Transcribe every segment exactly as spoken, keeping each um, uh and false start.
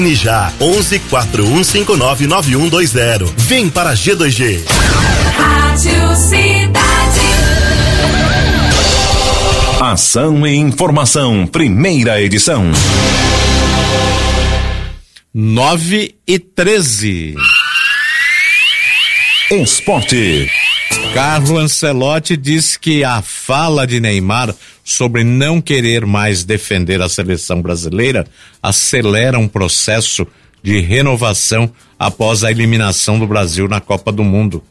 Já onze quatro um cinco nove nove um dois zero. Vem para G dois G. Rádio Cidade. Ação e informação, primeira edição. nove e treze. Esporte. Carlo Ancelotti diz que a fala de Neymar sobre não querer mais defender a seleção brasileira acelera um processo de renovação após a eliminação do Brasil na Copa do Mundo.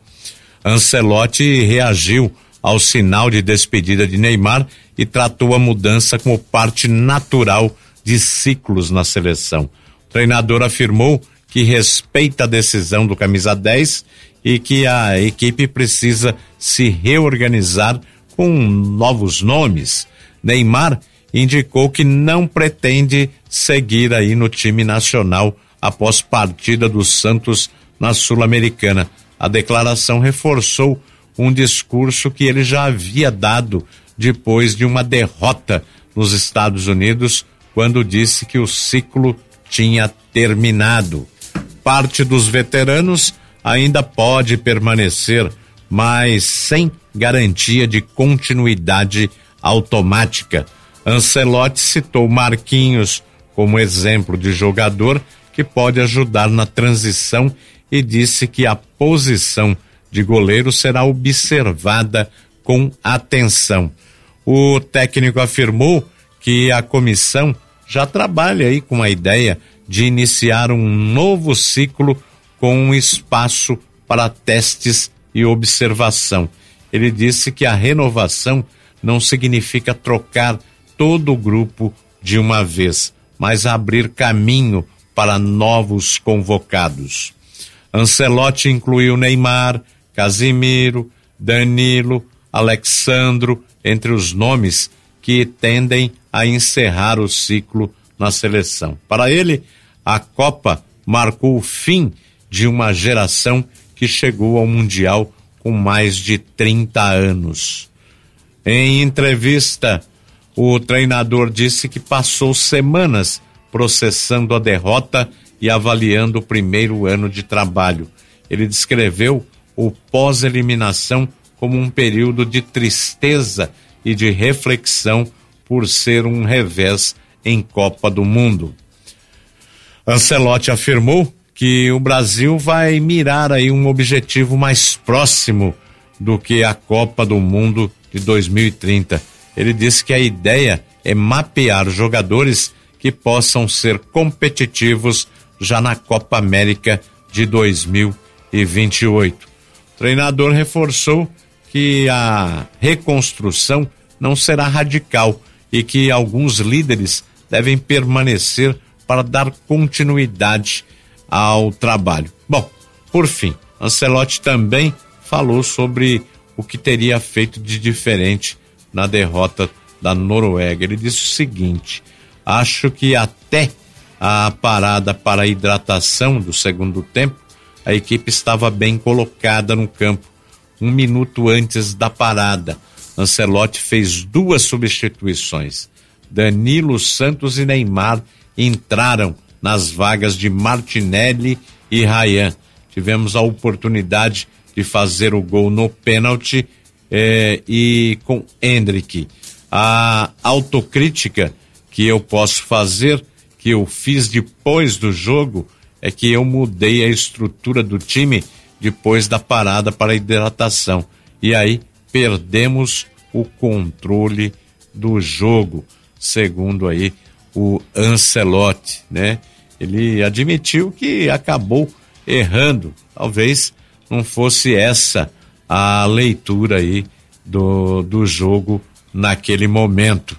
Ancelotti reagiu ao sinal de despedida de Neymar e tratou a mudança como parte natural de ciclos na seleção. O treinador afirmou que respeita a decisão do camisa dez e que a equipe precisa se reorganizar com novos nomes. Neymar indicou que não pretende seguir aí no time nacional após partida do Santos na Sul-Americana. A declaração reforçou um discurso que ele já havia dado depois de uma derrota nos Estados Unidos, quando disse que o ciclo tinha terminado. Parte dos veteranos ainda pode permanecer, mas sem garantia de continuidade automática. Ancelotti citou Marquinhos como exemplo de jogador que pode ajudar na transição e disse que a posição de goleiro será observada com atenção. O técnico afirmou que a comissão já trabalha aí com a ideia de iniciar um novo ciclo com um espaço para testes e observação. Ele disse que a renovação não significa trocar todo o grupo de uma vez, mas abrir caminho para novos convocados. Ancelotti incluiu Neymar, Casimiro, Danilo, Alexandro, entre os nomes que tendem a encerrar o ciclo na seleção. Para ele, a Copa marcou o fim de uma geração que chegou ao Mundial com mais de trinta anos. Em entrevista, o treinador disse que passou semanas processando a derrota e avaliando o primeiro ano de trabalho. Ele descreveu o pós-eliminação como um período de tristeza e de reflexão por ser um revés em Copa do Mundo. Ancelotti afirmou que o Brasil vai mirar aí um objetivo mais próximo do que a Copa do Mundo de dois mil e trinta. Ele disse que a ideia é mapear jogadores que possam ser competitivos já na Copa América de dois mil e vinte e oito. O treinador reforçou que a reconstrução não será radical e que alguns líderes devem permanecer para dar continuidade ao trabalho. Bom, por fim, Ancelotti também falou sobre o que teria feito de diferente na derrota da Noruega. Ele disse o seguinte: acho que até a parada para a hidratação do segundo tempo, a equipe estava bem colocada no campo. Um minuto antes da parada, Ancelotti fez duas substituições. Danilo, Santos e Neymar entraram nas vagas de Martinelli e Ryan. Tivemos a oportunidade de fazer o gol no pênalti eh, e com Endrick. A autocrítica que eu posso fazer, que eu fiz depois do jogo, é que eu mudei a estrutura do time depois da parada para a hidratação. E aí perdemos o controle do jogo, segundo aí o Ancelotti, né? Ele admitiu que acabou errando. Talvez não fosse essa a leitura aí do, do jogo naquele momento.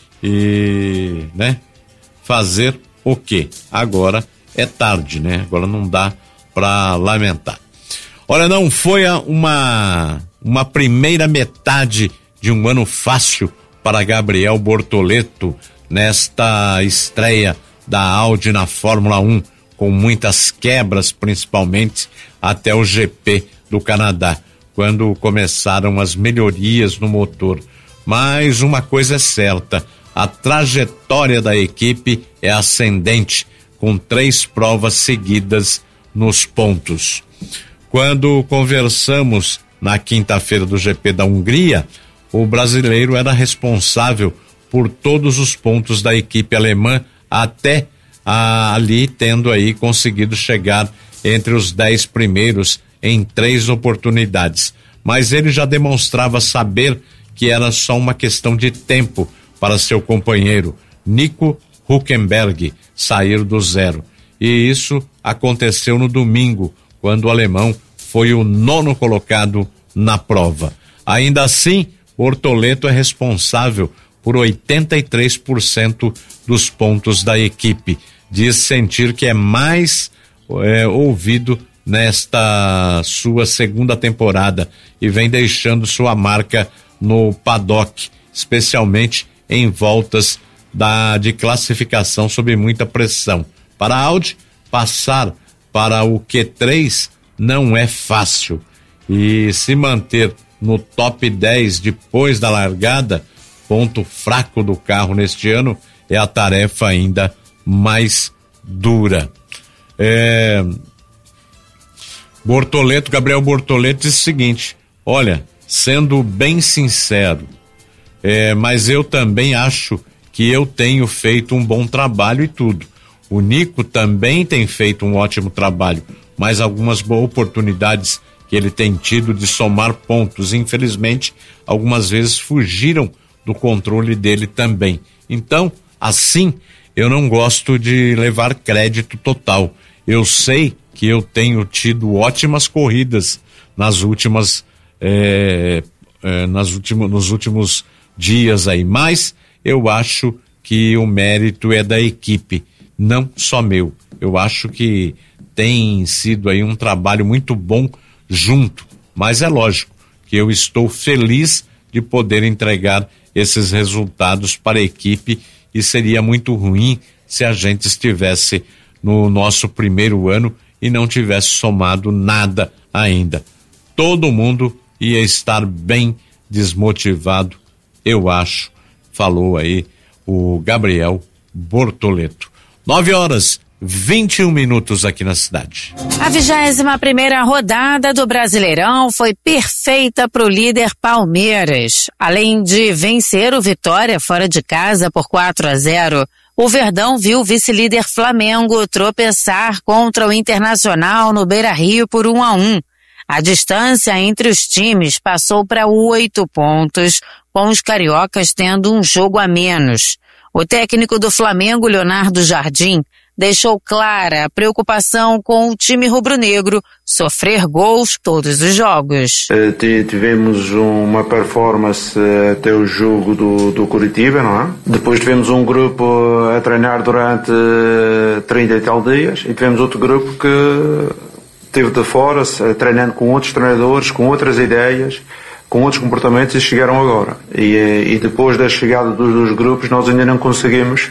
E, né? Fazer o quê? Agora é tarde, né? Agora não dá para lamentar. Olha, não foi uma, uma primeira metade de um ano fácil para Gabriel Bortoleto nesta estreia da Audi na Fórmula um, com muitas quebras, principalmente até o G P do Canadá, quando começaram as melhorias no motor. Mas uma coisa é certa, a trajetória da equipe é ascendente, com três provas seguidas nos pontos. Quando conversamos na quinta-feira do G P da Hungria, o brasileiro era responsável por todos os pontos da equipe alemã, até ah, ali tendo aí conseguido chegar entre os dez primeiros em três oportunidades. Mas ele já demonstrava saber que era só uma questão de tempo para seu companheiro, Nico Hülkenberg, sair do zero. E isso aconteceu no domingo, quando o alemão foi o nono colocado na prova. Ainda assim, Bortoleto é responsável por oitenta e três por cento dos pontos da equipe. Diz sentir que é mais é, ouvido nesta sua segunda temporada e vem deixando sua marca no paddock, especialmente em voltas da, de classificação sob muita pressão. Para a Audi, passar para o Q três não é fácil, e se manter no top dez depois da largada, ponto fraco do carro neste ano, é a tarefa ainda mais dura. É... Bortoleto, Gabriel Bortoleto diz o seguinte: olha, sendo bem sincero, é, mas eu também acho que eu tenho feito um bom trabalho e tudo. O Nico também tem feito um ótimo trabalho, mas algumas boas oportunidades que ele tem tido de somar pontos, infelizmente, algumas vezes fugiram do controle dele também. Então, assim, eu não gosto de levar crédito total. Eu sei que eu tenho tido ótimas corridas nas últimas, é, é, nas últimos, nos últimos dias aí, mas eu acho que o mérito é da equipe, não só meu. Eu acho que tem sido aí um trabalho muito bom junto, mas é lógico que eu estou feliz de poder entregar esses resultados para a equipe, e seria muito ruim se a gente estivesse no nosso primeiro ano e não tivesse somado nada ainda. Todo mundo ia estar bem desmotivado, eu acho, falou aí o Gabriel Bortoleto. Nove horas, vinte e um minutos aqui na cidade. A vigésima primeira rodada do Brasileirão foi perfeita para o líder Palmeiras. Além de vencer o Vitória fora de casa por quatro a zero, o Verdão viu o vice-líder Flamengo tropeçar contra o Internacional no Beira-Rio por um a um. A distância entre os times passou para oito pontos, com os cariocas tendo um jogo a menos. O técnico do Flamengo, Leonardo Jardim, deixou clara a preocupação com o time rubro-negro sofrer gols todos os jogos. Tivemos uma performance até o jogo do, do Curitiba, não é? Depois tivemos um grupo a treinar durante trinta e tal dias, e tivemos outro grupo que esteve de fora, treinando com outros treinadores, com outras ideias, com outros comportamentos, e chegaram agora. E, e depois da chegada dos dois grupos nós ainda não conseguimos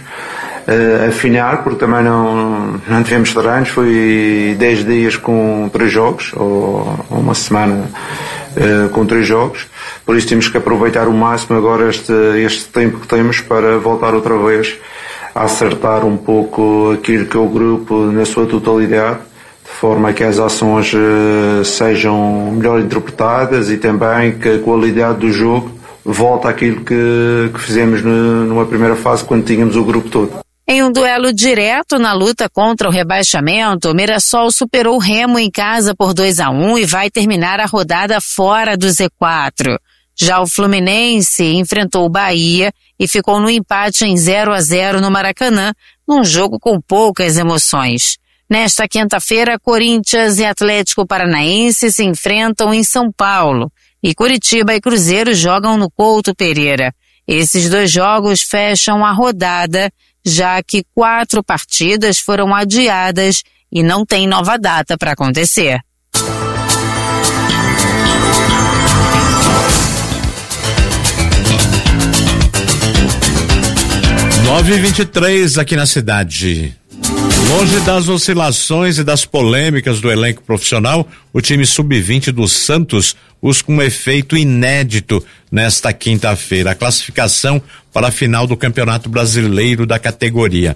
Uh, afinar, porque também não, não tivemos treinos. Foi dez dias com três jogos, ou uma semana uh, com três jogos, por isso temos que aproveitar o máximo agora este, este tempo que temos para voltar outra vez a acertar um pouco aquilo que é o grupo na sua totalidade, de forma que as ações uh, sejam melhor interpretadas e também que a qualidade do jogo volte àquilo que, que fizemos no, numa primeira fase, quando tínhamos o grupo todo. Em um duelo direto na luta contra o rebaixamento, o Mirassol superou o Remo em casa por dois a um e vai terminar a rodada fora do Z quatro. Já o Fluminense enfrentou o Bahia e ficou no empate em zero a zero no Maracanã, num jogo com poucas emoções. Nesta quinta-feira, Corinthians e Atlético Paranaense se enfrentam em São Paulo, e Curitiba e Cruzeiro jogam no Couto Pereira. Esses dois jogos fecham a rodada, já que quatro partidas foram adiadas e não tem nova data para acontecer. nove e vinte e três aqui na cidade. Longe das oscilações e das polêmicas do elenco profissional, o time sub vinte do Santos busca um efeito inédito nesta quinta-feira, a classificação para a final do Campeonato Brasileiro da categoria.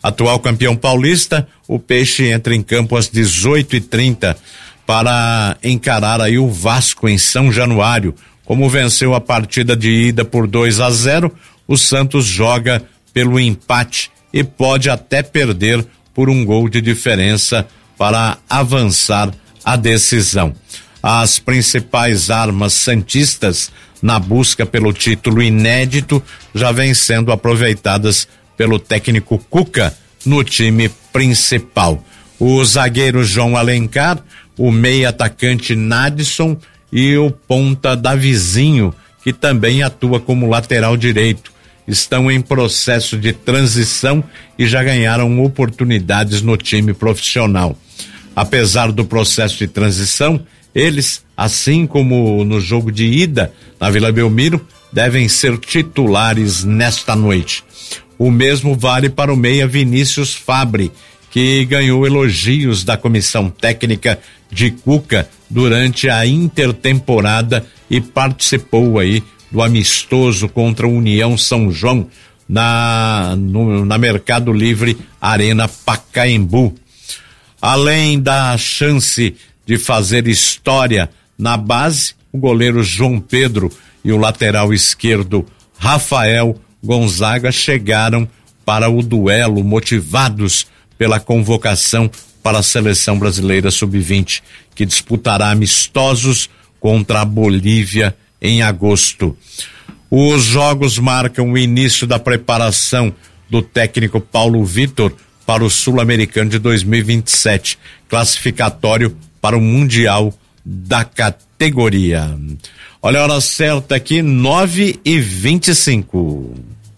Atual campeão paulista, o Peixe entra em campo às dezoito e trinta para encarar aí o Vasco em São Januário. Como venceu a partida de ida por dois a zero, o Santos joga pelo empate e pode até perder por um gol de diferença para avançar a decisão. As principais armas santistas na busca pelo título inédito já vêm sendo aproveitadas pelo técnico Cuca no time principal. O zagueiro João Alencar, o meia atacante Nadson e o ponta Davizinho, que também atua como lateral direito, estão em processo de transição e já ganharam oportunidades no time profissional. Apesar do processo de transição, eles, assim como no jogo de ida na Vila Belmiro, devem ser titulares nesta noite. O mesmo vale para o meia Vinícius Fabre, que ganhou elogios da comissão técnica de Cuca durante a intertemporada e participou aí do amistoso contra a União São João na, no, na Mercado Livre Arena Pacaembu. Além da chance de fazer história na base, o goleiro João Pedro e o lateral esquerdo Rafael Gonzaga chegaram para o duelo motivados pela convocação para a Seleção Brasileira sub vinte, que disputará amistosos contra a Bolívia em agosto. Os jogos marcam o início da preparação do técnico Paulo Vitor para o Sul-Americano de dois mil e vinte e sete, classificatório para o Mundial da categoria. Olha a hora certa aqui, nove e vinte e cinco.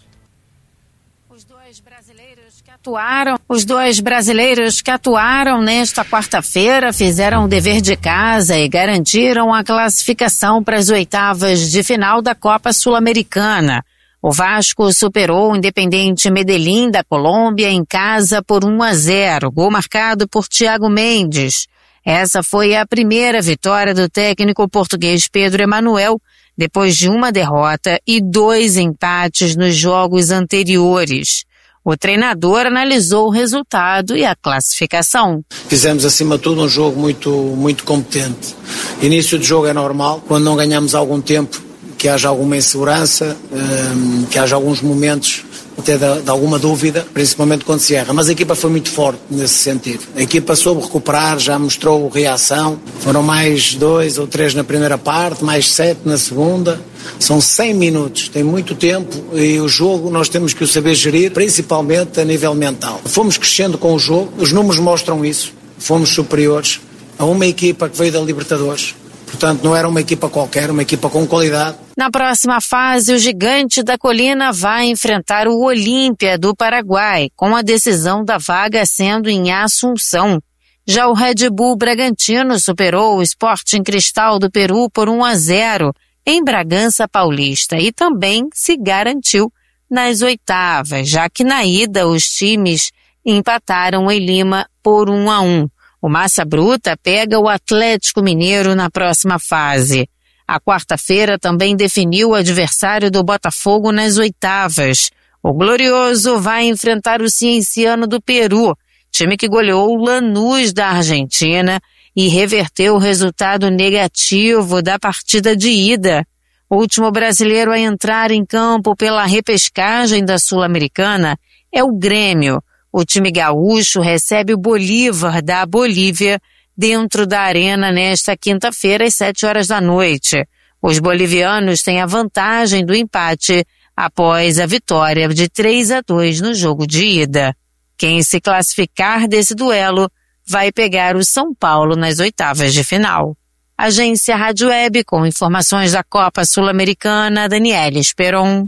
Os dois brasileiros que atuaram, os dois brasileiros que atuaram nesta quarta-feira fizeram o dever de casa e garantiram a classificação para as oitavas de final da Copa Sul-Americana. O Vasco superou o Independiente Medellín da Colômbia em casa por um a zero, gol marcado por Thiago Mendes. Essa foi a primeira vitória do técnico português Pedro Emanuel, depois de uma derrota e dois empates nos jogos anteriores. O treinador analisou o resultado e a classificação. Fizemos, acima de tudo, um jogo muito, muito competente. Início de jogo é normal, quando não ganhamos algum tempo, que haja alguma insegurança, um, que haja alguns momentos até de, de alguma dúvida, principalmente quando se erra. Mas a equipa foi muito forte nesse sentido. A equipa soube recuperar, já mostrou reação. Foram mais dois ou três na primeira parte, mais sete na segunda. São cem minutos, tem muito tempo e o jogo nós temos que o saber gerir, principalmente a nível mental. Fomos crescendo com o jogo, os números mostram isso. Fomos superiores a uma equipa que veio da Libertadores. Portanto, não era uma equipa qualquer, uma equipa com qualidade. Na próxima fase, o Gigante da Colina vai enfrentar o Olímpia do Paraguai, com a decisão da vaga sendo em Assunção. Já o Red Bull Bragantino superou o Sporting Cristal do Peru por um a zero em Bragança Paulista e também se garantiu nas oitavas, já que na ida os times empataram em Lima por um a um. O Massa Bruta pega o Atlético Mineiro na próxima fase. A quarta-feira também definiu o adversário do Botafogo nas oitavas. O Glorioso vai enfrentar o Cienciano do Peru, time que goleou o Lanús da Argentina e reverteu o resultado negativo da partida de ida. O último brasileiro a entrar em campo pela repescagem da Sul-Americana é o Grêmio. O time gaúcho recebe o Bolívar da Bolívia dentro da arena nesta quinta-feira às sete horas da noite. Os bolivianos têm a vantagem do empate após a vitória de três a dois no jogo de ida. Quem se classificar desse duelo vai pegar o São Paulo nas oitavas de final. Agência Rádio Web com informações da Copa Sul-Americana, Daniela Esperon.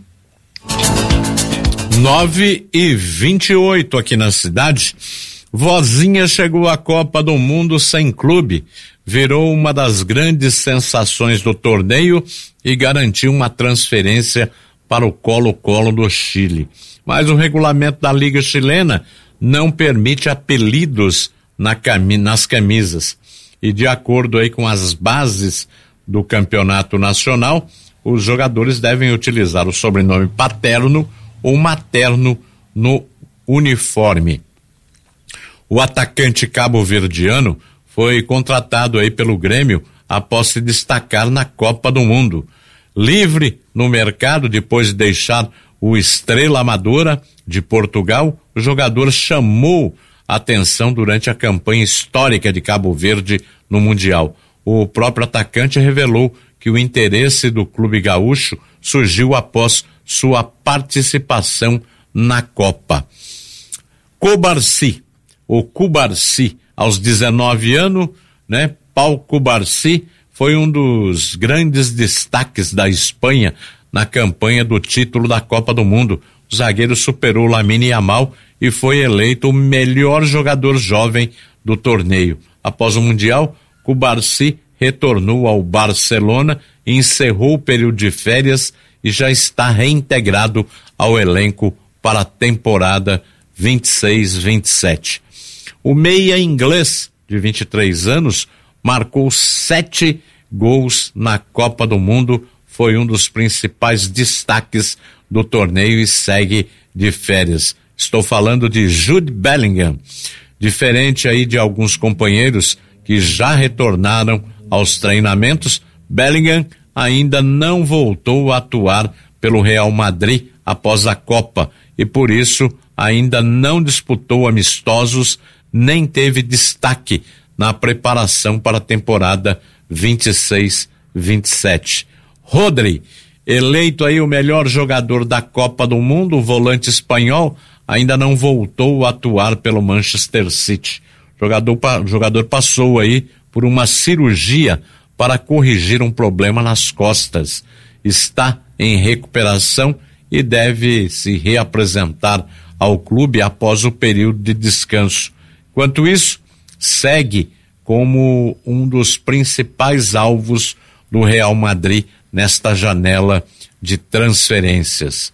nove e vinte e oito aqui na cidade. Vozinha chegou à Copa do Mundo sem clube, virou uma das grandes sensações do torneio e garantiu uma transferência para o Colo-Colo do Chile. Mas o regulamento da Liga Chilena não permite apelidos na cami- nas camisas. E de acordo aí com as bases do campeonato nacional, os jogadores devem utilizar o sobrenome paterno ou materno no uniforme. O atacante cabo-verdiano foi contratado aí pelo Grêmio após se destacar na Copa do Mundo. Livre no mercado depois de deixar o Estrela Amadora de Portugal, o jogador chamou atenção durante a campanha histórica de Cabo Verde no Mundial. O próprio atacante revelou que o interesse do clube gaúcho surgiu após sua participação na Copa. Cubarsí, o Cubarsí, aos dezenove anos, né? Pau Cubarsí foi um dos grandes destaques da Espanha na campanha do título da Copa do Mundo. O zagueiro superou Lamine Yamal e foi eleito o melhor jogador jovem do torneio. Após o Mundial, Cubarsí retornou ao Barcelona, encerrou o período de férias e já está reintegrado ao elenco para a temporada vinte e seis vinte e sete. O meia inglês, de vinte e três anos, marcou sete gols na Copa do Mundo, foi um dos principais destaques do torneio e segue de férias. Estou falando de Jude Bellingham. Diferente aí de alguns companheiros que já retornaram aos treinamentos, Bellingham ainda não voltou a atuar pelo Real Madrid após a Copa e por isso ainda não disputou amistosos nem teve destaque na preparação para a temporada vinte e seis vinte e sete. Rodri, eleito aí o melhor jogador da Copa do Mundo, o volante espanhol, ainda não voltou a atuar pelo Manchester City. O jogador, o jogador passou aí por uma cirurgia para corrigir um problema nas costas. Está em recuperação e deve se reapresentar ao clube após o período de descanso. Enquanto isso, segue como um dos principais alvos do Real Madrid nesta janela de transferências.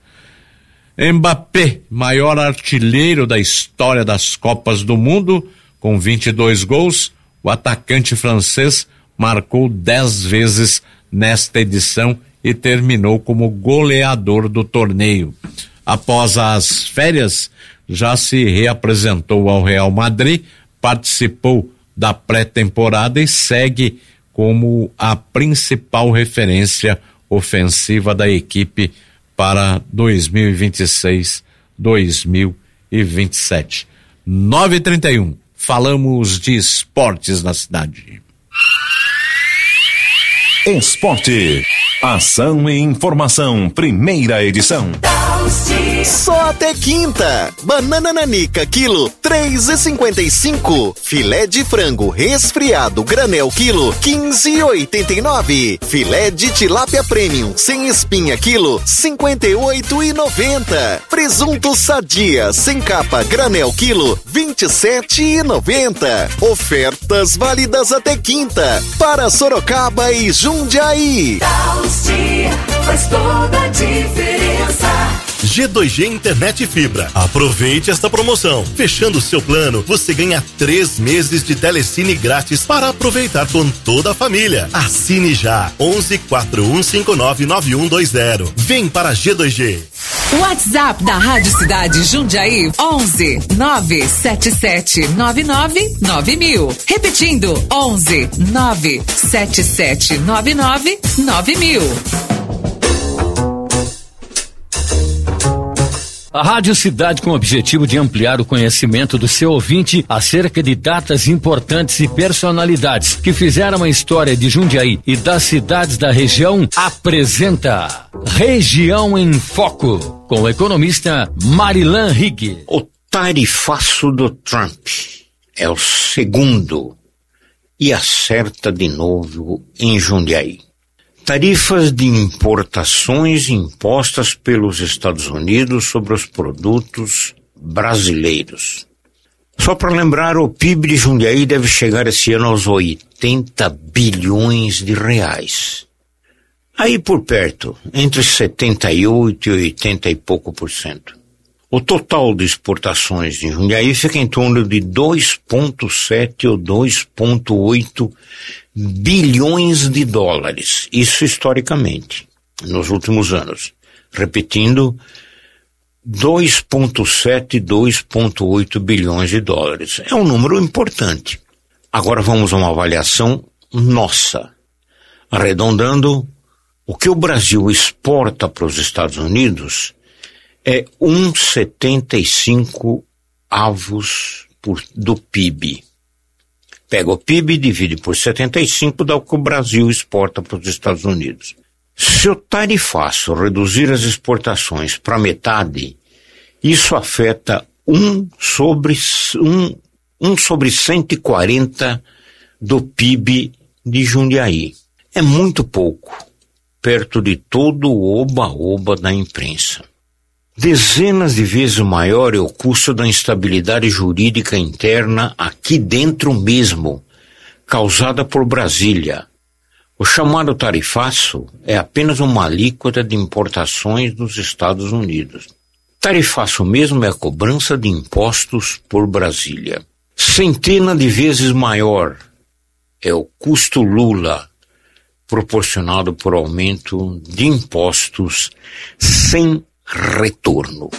Mbappé, maior artilheiro da história das Copas do Mundo, com vinte e dois gols, o atacante francês marcou dez vezes nesta edição e terminou como goleador do torneio. Após as férias, já se reapresentou ao Real Madrid, participou da pré-temporada e segue como a principal referência ofensiva da equipe para dois mil e vinte e seis, dois mil e vinte e sete. nove e trinta e um. Falamos de esportes na cidade. Esporte. Ação e informação, primeira edição. Só até quinta. Banana nanica, quilo, três e cinquenta e cinco. Filé de frango resfriado, granel, quilo, quinze e oitenta e nove. Filé de tilápia premium, sem espinha, quilo, cinquenta e oito e noventa. Presunto sadia, sem capa, granel, quilo, vinte e sete e noventa. Ofertas válidas até quinta, para Sorocaba e Jundiaí. Faz toda a diferença. G dois G Internet e Fibra. Aproveite esta promoção. Fechando o seu plano, você ganha três meses de telecine grátis para aproveitar com toda a família. Assine já. onze quatro um cinco nove nove um dois zero. Vem para G dois G. WhatsApp da Rádio Cidade Jundiaí, onze nove sete sete nove nove nove mil. Repetindo, onze nove sete sete nove nove nove mil. A Rádio Cidade, com o objetivo de ampliar o conhecimento do seu ouvinte acerca de datas importantes e personalidades que fizeram a história de Jundiaí e das cidades da região, apresenta Região em Foco, com o economista Marilan Rigg. O tarifaço do Trump é o segundo e acerta de novo em Jundiaí. Tarifas de importações impostas pelos Estados Unidos sobre os produtos brasileiros. Só para lembrar, o P I B de Jundiaí deve chegar esse ano aos oitenta bilhões de reais. Aí por perto, entre setenta e oito e oitenta e pouco por cento. O total de exportações de Jundiaí fica em torno de dois vírgula sete ou dois vírgula oito bilhões de dólares. Isso historicamente, nos últimos anos. Repetindo, dois vírgula sete, dois vírgula oito bilhões de dólares. É um número importante. Agora vamos a uma avaliação nossa. Arredondando, o que o Brasil exporta para os Estados Unidos é um vírgula setenta e cinco avos por, do P I B. Pega o P I B, divide por setenta e cinco, dá o que o Brasil exporta para os Estados Unidos. Se o tarifaço reduzir as exportações para metade, isso afeta um sobre, um, um sobre cento e quarenta do P I B de Jundiaí. É muito pouco, perto de todo o oba-oba da imprensa. Dezenas de vezes maior é o custo da instabilidade jurídica interna aqui dentro mesmo, causada por Brasília. O chamado tarifaço é apenas uma alíquota de importações dos Estados Unidos. Tarifaço mesmo é a cobrança de impostos por Brasília. Centena de vezes maior é o custo Lula, proporcionado por aumento de impostos sem retorno.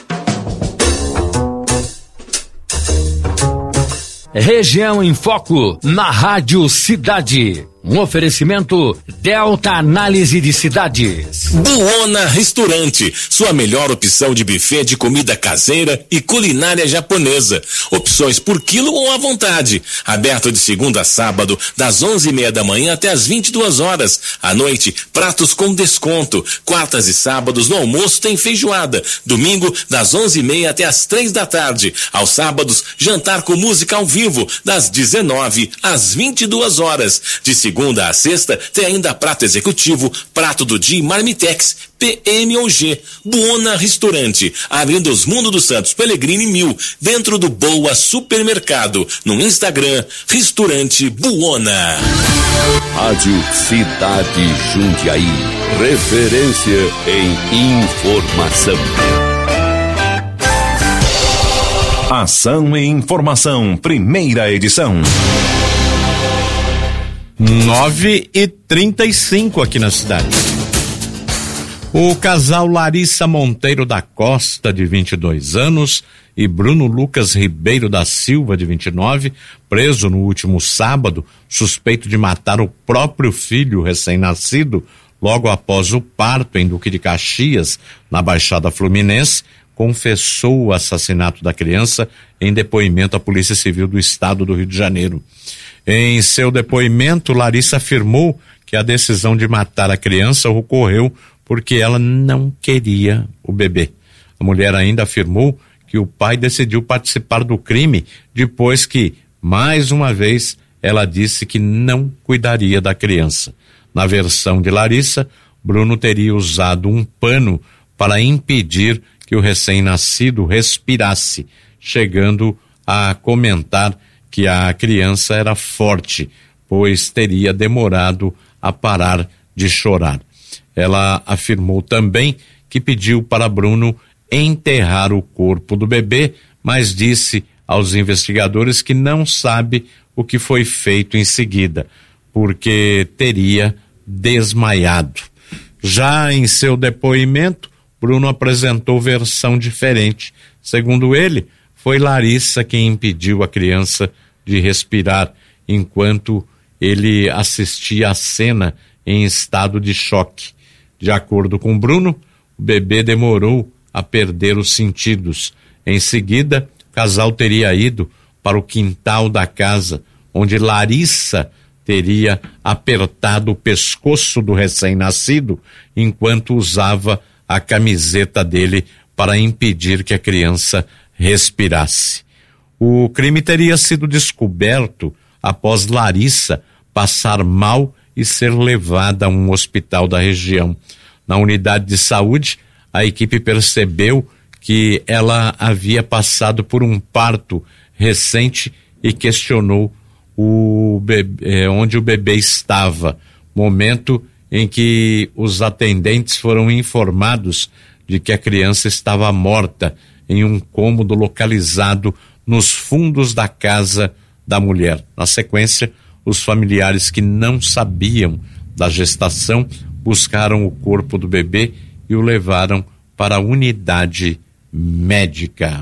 Região em Foco, na Rádio Cidade. Um oferecimento Delta Análise de Cidades. Buona Restaurante, sua melhor opção de buffet de comida caseira e culinária japonesa. Opções por quilo ou à vontade. Aberto de segunda a sábado, das onze e meia da manhã até as vinte e duas horas. À noite, pratos com desconto. Quartas e sábados no almoço tem feijoada. Domingo, das onze e meia até as três da tarde. Aos sábados, jantar com música ao vivo, das dezenove às vinte e duas horas. De segunda a sexta, tem ainda prato executivo, prato do dia Marmitex, P M ou G. Buona Restaurante, abrindo os Mundo dos Santos Pellegrini mil, dentro do Boa Supermercado. No Instagram, Restaurante Buona. Rádio Cidade Jundiaí, referência em informação. Ação e Informação, primeira edição. nove e trinta e cinco aqui na cidade. O casal Larissa Monteiro da Costa, de vinte e dois anos, e Bruno Lucas Ribeiro da Silva, de vinte e nove, preso no último sábado, suspeito de matar o próprio filho recém-nascido, logo após o parto em Duque de Caxias, na Baixada Fluminense, confessou o assassinato da criança em depoimento à Polícia Civil do Estado do Rio de Janeiro. Em seu depoimento, Larissa afirmou que a decisão de matar a criança ocorreu porque ela não queria o bebê. A mulher ainda afirmou que o pai decidiu participar do crime depois que, mais uma vez, ela disse que não cuidaria da criança. Na versão de Larissa, Bruno teria usado um pano para impedir que o recém-nascido respirasse, chegando a comentar que a criança era forte, pois teria demorado a parar de chorar. Ela afirmou também que pediu para Bruno enterrar o corpo do bebê, mas disse aos investigadores que não sabe o que foi feito em seguida, porque teria desmaiado. Já em seu depoimento, Bruno apresentou versão diferente. Segundo ele, foi Larissa quem impediu a criança de respirar enquanto ele assistia à cena em estado de choque. De acordo com Bruno, o bebê demorou a perder os sentidos. Em seguida, o casal teria ido para o quintal da casa, onde Larissa teria apertado o pescoço do recém-nascido enquanto usava a camiseta dele para impedir que a criança respirasse. O crime teria sido descoberto após Larissa passar mal e ser levada a um hospital da região. Na unidade de saúde, a equipe percebeu que ela havia passado por um parto recente e questionou o bebê, onde o bebê estava, momento em que os atendentes foram informados de que a criança estava morta em um cômodo localizado nos fundos da casa da mulher. Na sequência, os familiares que não sabiam da gestação buscaram o corpo do bebê e o levaram para a unidade médica.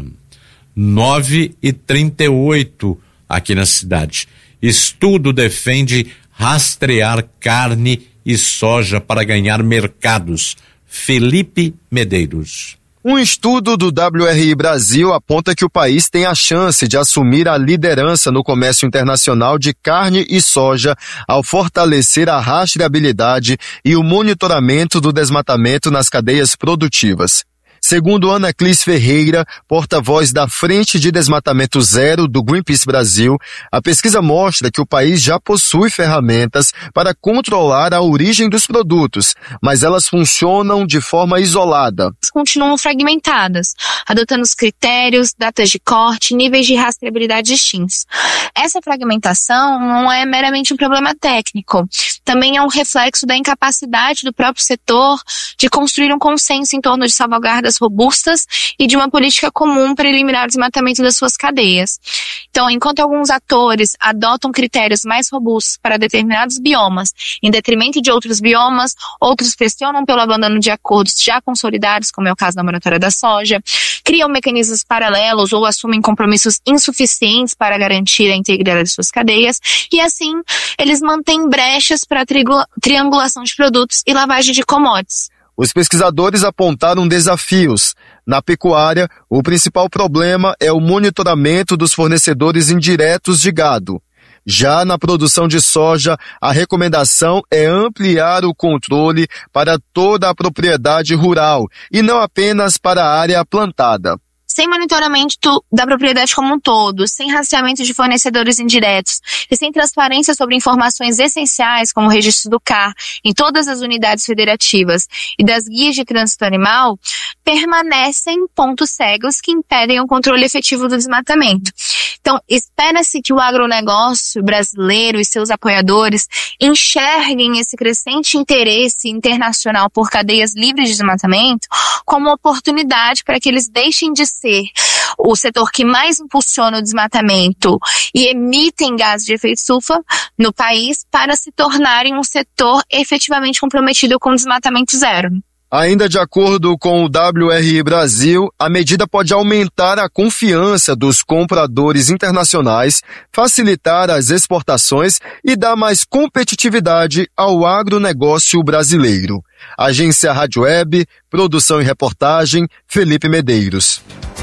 nove e trinta e oito aqui na cidade. Estudo defende rastrear carne e soja para ganhar mercados. Felipe Medeiros. Um estudo do W R I Brasil aponta que o país tem a chance de assumir a liderança no comércio internacional de carne e soja ao fortalecer a rastreabilidade e o monitoramento do desmatamento nas cadeias produtivas. Segundo Ana Clis Ferreira, porta-voz da Frente de Desmatamento Zero do Greenpeace Brasil, a pesquisa mostra que o país já possui ferramentas para controlar a origem dos produtos, mas elas funcionam de forma isolada. Continuam fragmentadas, adotando os critérios, datas de corte, níveis de rastreabilidade distintos. Essa fragmentação não é meramente um problema técnico, também é um reflexo da incapacidade do próprio setor de construir um consenso em torno de salvaguardas robustas e de uma política comum para eliminar o desmatamento das suas cadeias. Então, enquanto alguns atores adotam critérios mais robustos para determinados biomas, em detrimento de outros biomas, outros pressionam pelo abandono de acordos já consolidados, como é o caso da moratória da soja, criam mecanismos paralelos ou assumem compromissos insuficientes para garantir a integridade de suas cadeias, e assim, eles mantêm brechas para a triangulação de produtos e lavagem de commodities. Os pesquisadores apontaram desafios. Na pecuária, o principal problema é o monitoramento dos fornecedores indiretos de gado. Já na produção de soja, a recomendação é ampliar o controle para toda a propriedade rural e não apenas para a área plantada. Sem monitoramento da propriedade como um todo, sem rastreamento de fornecedores indiretos e sem transparência sobre informações essenciais como o registro do C A R em todas as unidades federativas e das guias de trânsito animal, permanecem pontos cegos que impedem o controle efetivo do desmatamento. Então, espera-se que o agronegócio brasileiro e seus apoiadores enxerguem esse crescente interesse internacional por cadeias livres de desmatamento como oportunidade para que eles deixem de ser o setor que mais impulsiona o desmatamento e emitem gases de efeito estufa no país para se tornarem um setor efetivamente comprometido com o desmatamento zero. Ainda de acordo com o W R I Brasil, a medida pode aumentar a confiança dos compradores internacionais, facilitar as exportações e dar mais competitividade ao agronegócio brasileiro. Agência Rádio Web, produção e reportagem, Felipe Medeiros.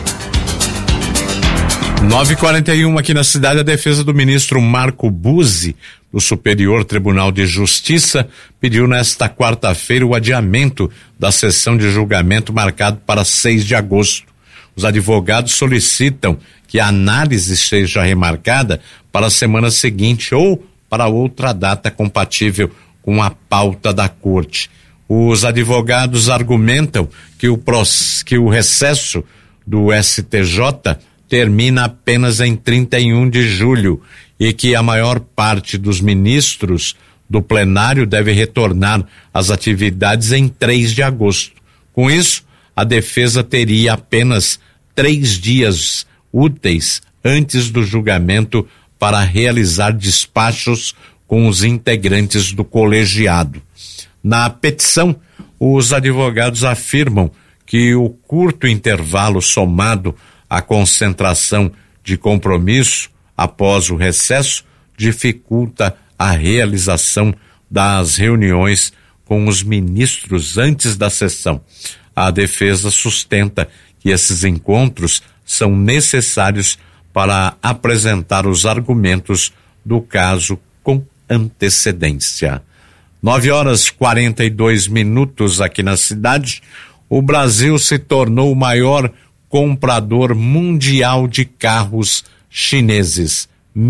nove e quarenta e um aqui na cidade, a defesa do ministro Marco Buzzi, do Superior Tribunal de Justiça, pediu nesta quarta-feira o adiamento da sessão de julgamento marcado para seis de agosto. Os advogados solicitam que a análise seja remarcada para a semana seguinte ou para outra data compatível com a pauta da corte. Os advogados argumentam que o, que o recesso do S T J termina apenas em trinta e um de julho e que a maior parte dos ministros do plenário deve retornar às atividades em três de agosto. Com isso, a defesa teria apenas três dias úteis antes do julgamento para realizar despachos com os integrantes do colegiado. Na petição, os advogados afirmam que o curto intervalo somado à concentração de compromisso após o recesso dificulta a realização das reuniões com os ministros antes da sessão. A defesa sustenta que esses encontros são necessários para apresentar os argumentos do caso com antecedência. Nove horas e quarenta e dois minutos aqui na cidade. O Brasil se tornou o maior comprador mundial de carros chineses.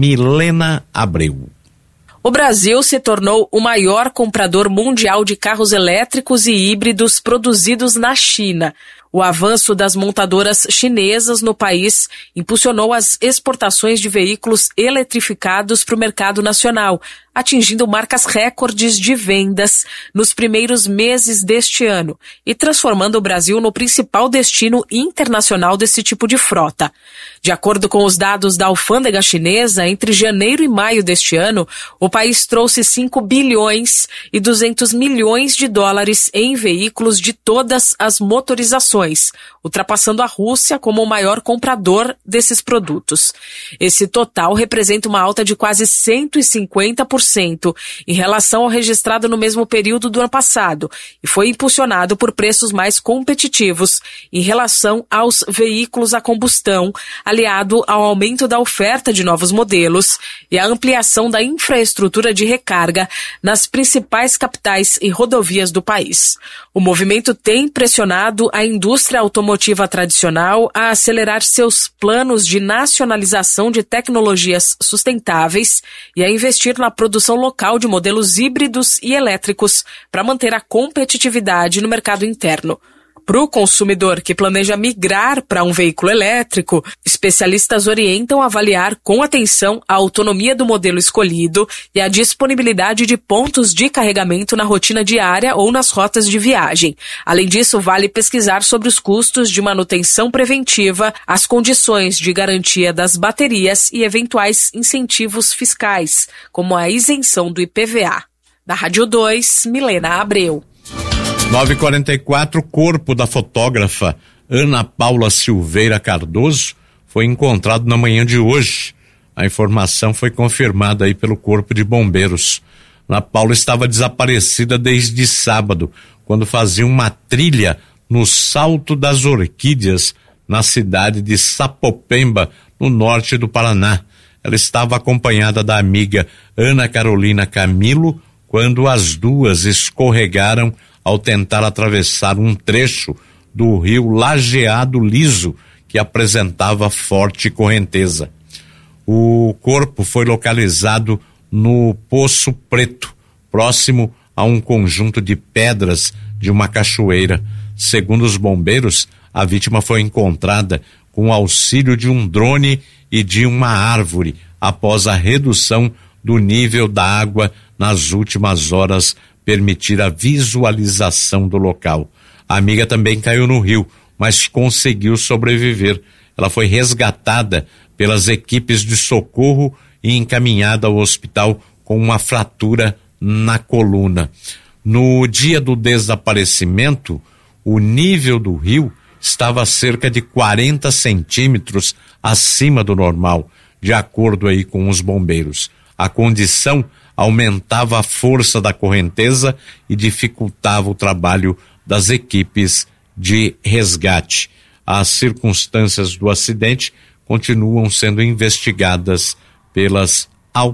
Milena Abreu. O Brasil se tornou o maior comprador mundial de carros elétricos e híbridos produzidos na China. O avanço das montadoras chinesas no país impulsionou as exportações de veículos eletrificados para o mercado nacional, atingindo marcas recordes de vendas nos primeiros meses deste ano e transformando o Brasil no principal destino internacional desse tipo de frota. De acordo com os dados da alfândega chinesa, entre janeiro e maio deste ano, o país trouxe cinco bilhões e duzentos milhões de dólares em veículos de todas as motorizações. exportações, ultrapassando a Rússia como o maior comprador desses produtos. Esse total representa uma alta de quase cento e cinquenta por cento em relação ao registrado no mesmo período do ano passado e foi impulsionado por preços mais competitivos em relação aos veículos a combustão, aliado ao aumento da oferta de novos modelos e a ampliação da infraestrutura de recarga nas principais capitais e rodovias do país. O movimento tem pressionado a indústria automotiva tradicional a acelerar seus planos de nacionalização de tecnologias sustentáveis e a investir na produção local de modelos híbridos e elétricos para manter a competitividade no mercado interno. Para o consumidor que planeja migrar para um veículo elétrico, especialistas orientam a avaliar com atenção a autonomia do modelo escolhido e a disponibilidade de pontos de carregamento na rotina diária ou nas rotas de viagem. Além disso, vale pesquisar sobre os custos de manutenção preventiva, as condições de garantia das baterias e eventuais incentivos fiscais, como a isenção do I P V A. Da Rádio dois, Milena Abreu. nove e quarenta e quatro, o corpo da fotógrafa Ana Paula Silveira Cardoso foi encontrado na manhã de hoje. A informação foi confirmada aí pelo Corpo de Bombeiros. Ana Paula estava desaparecida desde sábado, quando fazia uma trilha no Salto das Orquídeas, na cidade de Sapopemba, no norte do Paraná. Ela estava acompanhada da amiga Ana Carolina Camilo, quando as duas escorregaram ao tentar atravessar um trecho do rio Lajeado Liso, que apresentava forte correnteza. O corpo foi localizado no Poço Preto, próximo a um conjunto de pedras de uma cachoeira. Segundo os bombeiros, a vítima foi encontrada com o auxílio de um drone e de uma árvore, após a redução do nível da água nas últimas horas permitir a visualização do local. A amiga também caiu no rio, mas conseguiu sobreviver. Ela foi resgatada pelas equipes de socorro e encaminhada ao hospital com uma fratura na coluna. No dia do desaparecimento, o nível do rio estava a cerca de quarenta centímetros acima do normal, de acordo aí com os bombeiros. A condição aumentava a força da correnteza e dificultava o trabalho das equipes de resgate. As circunstâncias do acidente continuam sendo investigadas pelas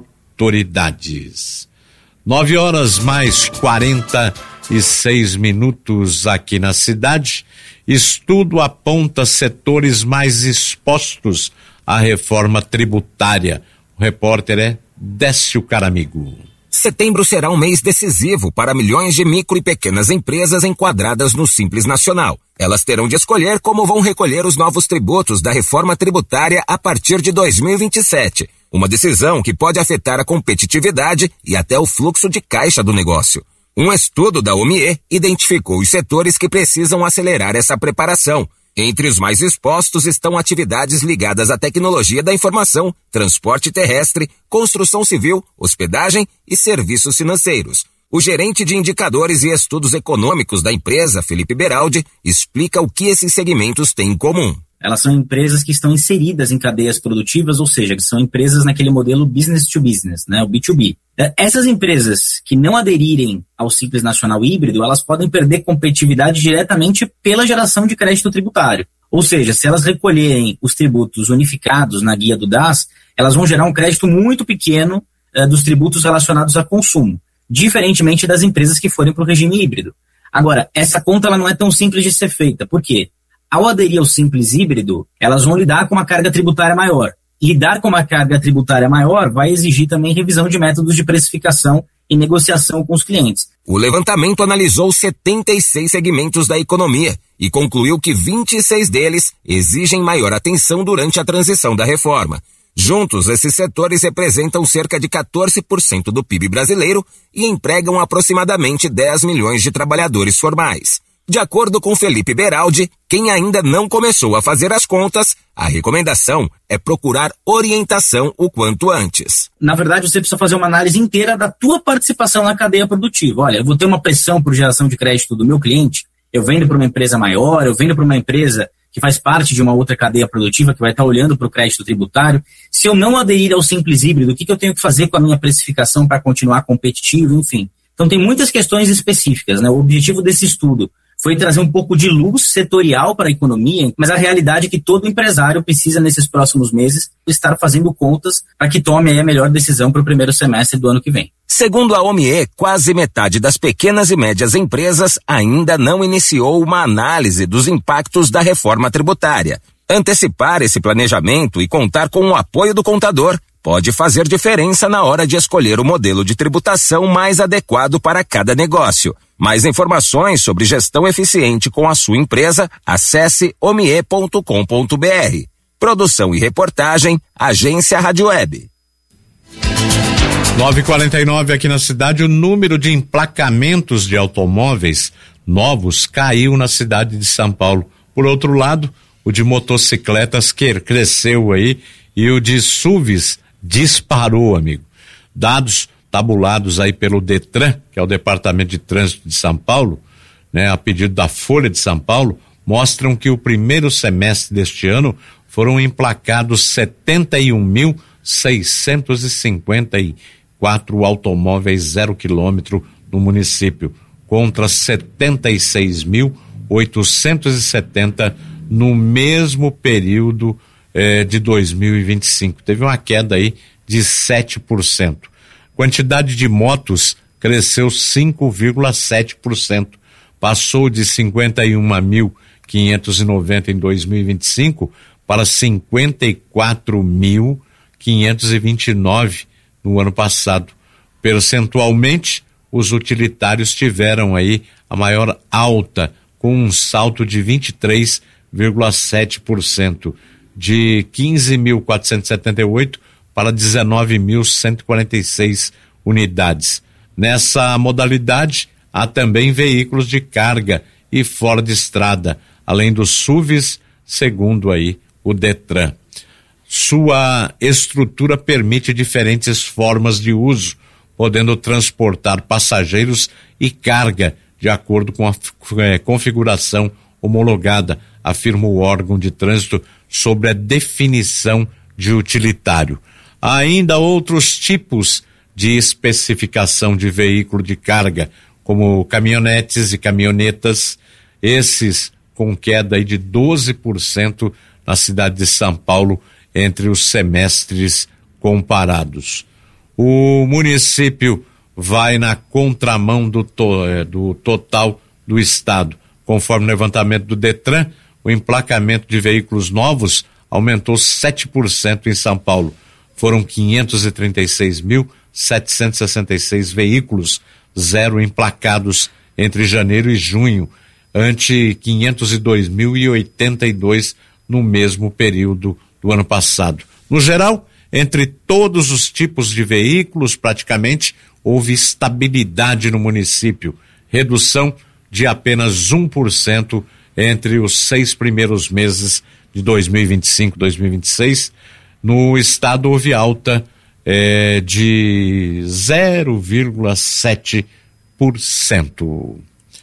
autoridades. Nove horas mais quarenta e seis minutos aqui na cidade. Estudo aponta setores mais expostos à reforma tributária. O repórter é Décio Caramigo. Setembro será um mês decisivo para milhões de micro e pequenas empresas enquadradas no Simples Nacional. Elas terão de escolher como vão recolher os novos tributos da reforma tributária a partir de dois mil e vinte e sete. Uma decisão que pode afetar a competitividade e até o fluxo de caixa do negócio. Um estudo da O M I E identificou os setores que precisam acelerar essa preparação. Entre os mais expostos estão atividades ligadas à tecnologia da informação, transporte terrestre, construção civil, hospedagem e serviços financeiros. O gerente de indicadores e estudos econômicos da empresa, Felipe Beraldi, explica o que esses segmentos têm em comum. Elas são empresas que estão inseridas em cadeias produtivas, ou seja, que são empresas naquele modelo business to business, né, o B dois B. Essas empresas que não aderirem ao Simples Nacional híbrido, elas podem perder competitividade diretamente pela geração de crédito tributário. Ou seja, se elas recolherem os tributos unificados na guia do D A S, elas vão gerar um crédito muito pequeno uh, dos tributos relacionados a consumo, diferentemente das empresas que forem para o regime híbrido. Agora, essa conta ela não é tão simples de ser feita. Por quê? Ao aderir ao Simples híbrido, elas vão lidar com uma carga tributária maior. Lidar com uma carga tributária maior vai exigir também revisão de métodos de precificação e negociação com os clientes. O levantamento analisou setenta e seis segmentos da economia e concluiu que vinte e seis deles exigem maior atenção durante a transição da reforma. Juntos, esses setores representam cerca de quatorze por cento do P I B brasileiro e empregam aproximadamente dez milhões de trabalhadores formais. De acordo com Felipe Beraldi, quem ainda não começou a fazer as contas, a recomendação é procurar orientação o quanto antes. Na verdade, você precisa fazer uma análise inteira da tua participação na cadeia produtiva. Olha, eu vou ter uma pressão por geração de crédito do meu cliente, eu vendo para uma empresa maior, eu vendo para uma empresa que faz parte de uma outra cadeia produtiva, que vai estar olhando para o crédito tributário. Se eu não aderir ao Simples Híbrido, o que, que eu tenho que fazer com a minha precificação para continuar competitivo, enfim. Então tem muitas questões específicas, né? O objetivo desse estudo foi trazer um pouco de luz setorial para a economia, mas a realidade é que todo empresário precisa, nesses próximos meses, estar fazendo contas para que tome aí a melhor decisão para o primeiro semestre do ano que vem. Segundo a O M E, quase metade das pequenas e médias empresas ainda não iniciou uma análise dos impactos da reforma tributária. Antecipar esse planejamento e contar com o apoio do contador pode fazer diferença na hora de escolher o modelo de tributação mais adequado para cada negócio. Mais informações sobre gestão eficiente com a sua empresa, acesse omie ponto com ponto br. Produção e reportagem, Agência Rádio Web. nove e quarenta e nove aqui na cidade, o número de emplacamentos de automóveis novos caiu na cidade de São Paulo. Por outro lado, o de motocicletas que cresceu aí e o de S U Vs disparou, amigo. Dados tabulados aí pelo Detran, que é o Departamento de Trânsito de São Paulo, né, a pedido da Folha de São Paulo, mostram que o primeiro semestre deste ano foram emplacados setenta e um mil seiscentos e cinquenta e quatro automóveis zero quilômetro no município, contra setenta e seis mil oitocentos e setenta no mesmo período eh, de dois mil e vinte e cinco. Teve uma queda aí de sete por cento. Quantidade de motos cresceu cinco vírgula sete por cento. Passou de cinquenta e um mil quinhentos e noventa em dois mil e vinte e cinco para cinquenta e quatro mil quinhentos e vinte e nove no ano passado. Percentualmente, os utilitários tiveram aí a maior alta, com um salto de vinte e três vírgula sete por cento, de quinze mil quatrocentos e setenta e oito para dezenove mil cento e quarenta e seis unidades. Nessa modalidade, há também veículos de carga e fora de estrada, além dos S U Vs, segundo aí o Detran. Sua estrutura permite diferentes formas de uso, podendo transportar passageiros e carga de acordo com a é, configuração homologada, afirma o órgão de trânsito sobre a definição de utilitário. Há ainda outros tipos de especificação de veículo de carga, como caminhonetes e caminhonetas, esses com queda aí de doze por cento na cidade de São Paulo entre os semestres comparados. O município vai na contramão do, to, do total do estado. Conforme o levantamento do Detran, o emplacamento de veículos novos aumentou sete por cento em São Paulo. Foram quinhentos e trinta e seis mil setecentos e sessenta e seis veículos zero emplacados entre janeiro e junho, ante quinhentos e dois mil e oitenta e dois no mesmo período do ano passado. No geral, entre todos os tipos de veículos, praticamente houve estabilidade no município, redução de apenas um por cento entre os seis primeiros meses de dois mil e vinte e cinco, dois mil e vinte e seis. No estado houve alta eh, de zero vírgula sete por cento.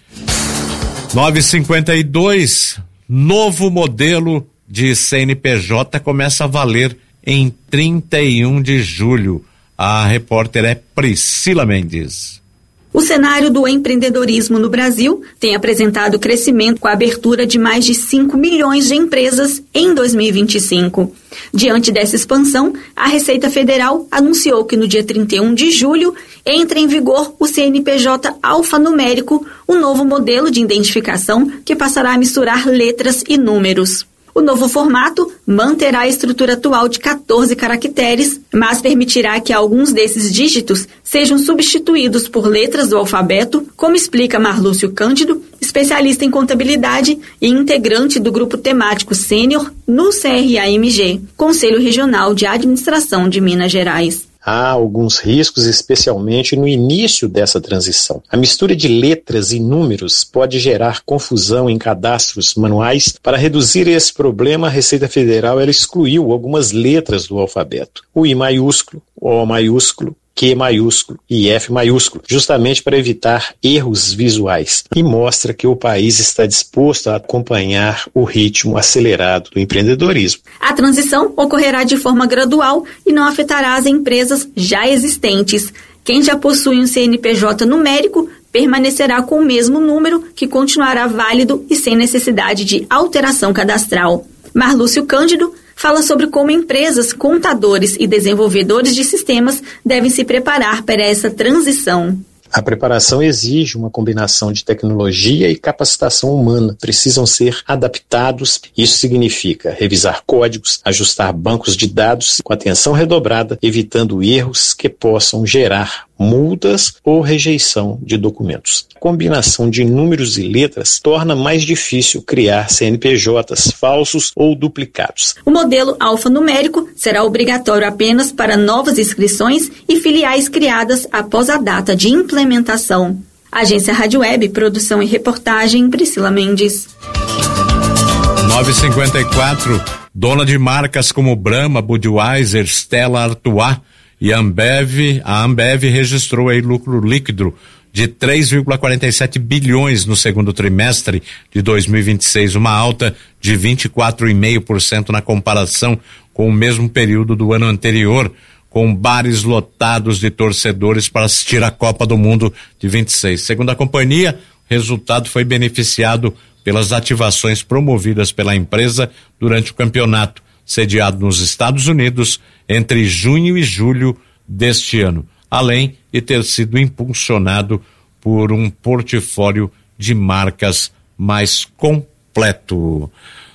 nove e cinquenta e dois, novo modelo de C N P J começa a valer em trinta e um de julho. A repórter é Priscila Mendes. O cenário do empreendedorismo no Brasil tem apresentado crescimento com a abertura de mais de cinco milhões de empresas em dois mil e vinte e cinco. Diante dessa expansão, a Receita Federal anunciou que no dia trinta e um de julho entra em vigor o C N P J alfanumérico, um novo modelo de identificação que passará a misturar letras e números. O novo formato manterá a estrutura atual de quatorze caracteres, mas permitirá que alguns desses dígitos sejam substituídos por letras do alfabeto, como explica Marlúcio Cândido, especialista em contabilidade e integrante do grupo temático sênior no C R A M G, Conselho Regional de Administração de Minas Gerais. Há alguns riscos, especialmente no início dessa transição. A mistura de letras e números pode gerar confusão em cadastros manuais. Para reduzir esse problema, a Receita Federal ela excluiu algumas letras do alfabeto. O I maiúsculo, o O maiúsculo Q maiúsculo e F maiúsculo, justamente para evitar erros visuais. E mostra que o país está disposto a acompanhar o ritmo acelerado do empreendedorismo. A transição ocorrerá de forma gradual e não afetará as empresas já existentes. Quem já possui um C N P J numérico permanecerá com o mesmo número, que continuará válido e sem necessidade de alteração cadastral. Marlúcio Cândido fala sobre como empresas, contadores e desenvolvedores de sistemas devem se preparar para essa transição. A preparação exige uma combinação de tecnologia e capacitação humana. Precisam ser adaptados. Isso significa revisar códigos, ajustar bancos de dados com atenção redobrada, evitando erros que possam gerar multas ou rejeição de documentos. A combinação de números e letras torna mais difícil criar C N P Js falsos ou duplicados. O modelo alfanumérico será obrigatório apenas para novas inscrições e filiais criadas após a data de implementação. Agência Rádio Web, produção e reportagem, Priscila Mendes. nove e cinquenta e quatro, dona de marcas como Brahma, Budweiser, Stella Artois e Ambev, a Ambev registrou aí lucro líquido de três vírgula quarenta e sete bilhões no segundo trimestre de dois mil e vinte e seis, uma alta de vinte e quatro vírgula cinco por cento na comparação com o mesmo período do ano anterior, com bares lotados de torcedores para assistir a Copa do Mundo de vinte e seis. Segundo a companhia, o resultado foi beneficiado pelas ativações promovidas pela empresa durante o campeonato, sediado nos Estados Unidos entre junho e julho deste ano, além de ter sido impulsionado por um portfólio de marcas mais completo.